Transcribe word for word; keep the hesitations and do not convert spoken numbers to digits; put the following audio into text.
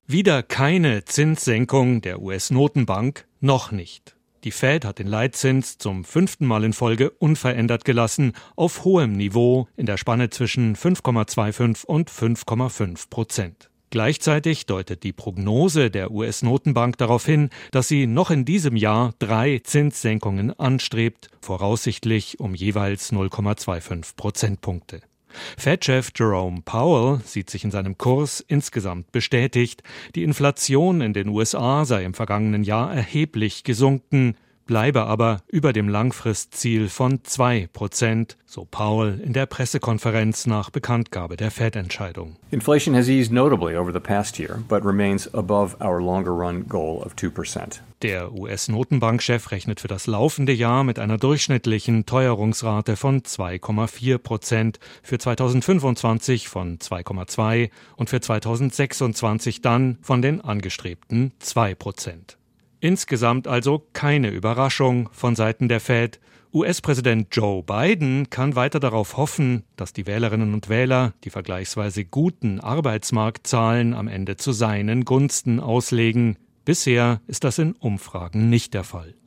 Wieder keine Zinssenkung der U S-Notenbank, noch nicht. Die Fed hat den Leitzins zum fünften Mal in Folge unverändert gelassen, auf hohem Niveau in der Spanne zwischen fünf Komma fünfundzwanzig und fünf Komma fünf Prozent. Gleichzeitig deutet die Prognose der U S-Notenbank darauf hin, dass sie noch in diesem Jahr drei Zinssenkungen anstrebt, voraussichtlich um jeweils null Komma fünfundzwanzig Prozentpunkte. Fed-Chef Jerome Powell sieht sich in seinem Kurs insgesamt bestätigt. Die Inflation in den U S A sei im vergangenen Jahr erheblich gesunken, bleibe aber über dem Langfristziel von zwei Prozent, so Powell in der Pressekonferenz nach Bekanntgabe der Fed-Entscheidung. Inflation has eased notably over the past year, but remains above our longer-run goal of two percent. Der U S-Notenbankchef rechnet für das laufende Jahr mit einer durchschnittlichen Teuerungsrate von zwei Komma vier Prozent, für zweitausendfünfundzwanzig von zwei Komma zwei und für zweitausendsechsundzwanzig dann von den angestrebten zwei Prozent. Insgesamt also keine Überraschung von Seiten der Fed. U S-Präsident Joe Biden kann weiter darauf hoffen, dass die Wählerinnen und Wähler die vergleichsweise guten Arbeitsmarktzahlen am Ende zu seinen Gunsten auslegen. Bisher ist das in Umfragen nicht der Fall.